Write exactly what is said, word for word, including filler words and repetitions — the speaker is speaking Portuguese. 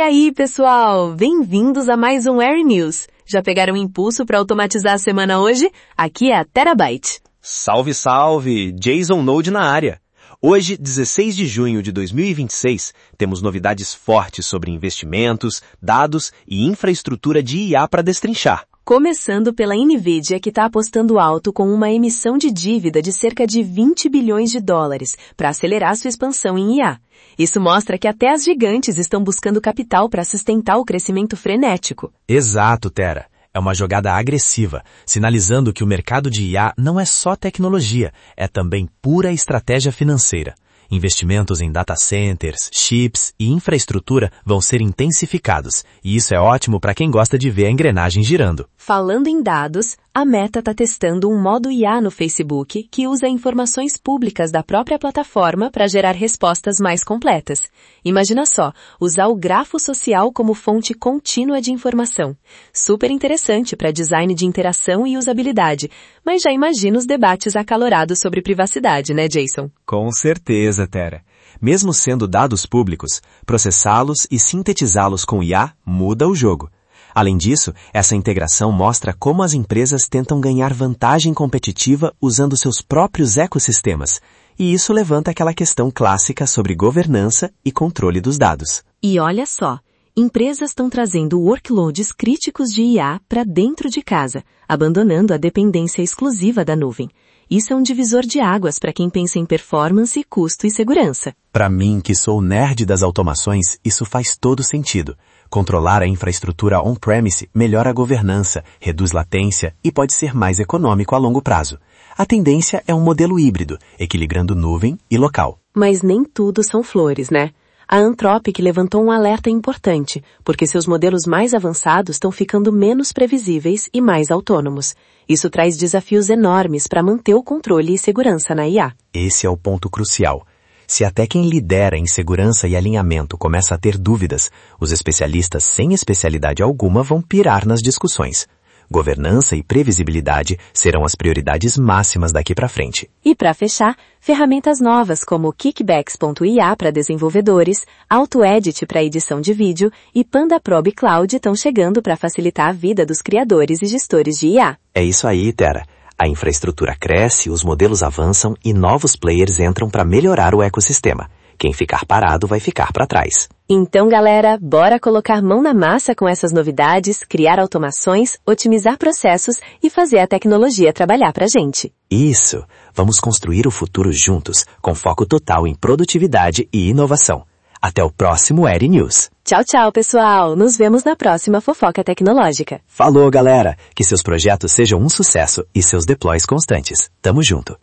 aí, pessoal? Bem-vindos a mais um Air News. Já pegaram impulso para automatizar a semana hoje? Aqui é a Terabyte. Salve, salve! Jason Node na área. Hoje, dezesseis de junho de dois mil e vinte e seis, temos novidades fortes sobre investimentos, dados e infraestrutura de I A para destrinchar. Começando pela Nvidia, que está apostando alto com uma emissão de dívida de cerca de vinte bilhões de dólares para acelerar sua expansão em I A. Isso mostra que até as gigantes estão buscando capital para sustentar o crescimento frenético. Exato, Tera. É uma jogada agressiva, sinalizando que o mercado de I A não é só tecnologia, é também pura estratégia financeira. Investimentos em data centers, chips e infraestrutura vão ser intensificados, e isso é ótimo para quem gosta de ver a engrenagem girando. Falando em dados, a Meta está testando um modo I A no Facebook que usa informações públicas da própria plataforma para gerar respostas mais completas. Imagina só, usar o grafo social como fonte contínua de informação. Super interessante para design de interação e usabilidade, mas já imagina os debates acalorados sobre privacidade, né, Jason? Com certeza, Tera. Mesmo sendo dados públicos, processá-los e sintetizá-los com I A muda o jogo. Além disso, essa integração mostra como as empresas tentam ganhar vantagem competitiva usando seus próprios ecossistemas. E isso levanta aquela questão clássica sobre governança e controle dos dados. E olha só, empresas estão trazendo workloads críticos de I A para dentro de casa, abandonando a dependência exclusiva da nuvem. Isso é um divisor de águas para quem pensa em performance, custo e segurança. Para mim, que sou nerd das automações, isso faz todo sentido. Controlar a infraestrutura on-premise melhora a governança, reduz latência e pode ser mais econômico a longo prazo. A tendência é um modelo híbrido, equilibrando nuvem e local. Mas nem tudo são flores, né? A Anthropic levantou um alerta importante, porque seus modelos mais avançados estão ficando menos previsíveis e mais autônomos. Isso traz desafios enormes para manter o controle e segurança na I A. Esse é o ponto crucial. Se até quem lidera em segurança e alinhamento começa a ter dúvidas, os especialistas sem especialidade alguma vão pirar nas discussões. Governança e previsibilidade serão as prioridades máximas daqui para frente. E para fechar, ferramentas novas como Kickbacks ponto I A para desenvolvedores, AutoEdit para edição de vídeo e PandaProbe Cloud estão chegando para facilitar a vida dos criadores e gestores de I A. É isso aí, Tera. A infraestrutura cresce, os modelos avançam e novos players entram para melhorar o ecossistema. Quem ficar parado vai ficar para trás. Então, galera, bora colocar mão na massa com essas novidades, criar automações, otimizar processos e fazer a tecnologia trabalhar pra gente. Isso! Vamos construir o futuro juntos, com foco total em produtividade e inovação. Até o próximo Air News. Tchau, tchau, pessoal. Nos vemos na próxima Fofoca Tecnológica. Falou, galera! Que seus projetos sejam um sucesso e seus deploys constantes. Tamo junto.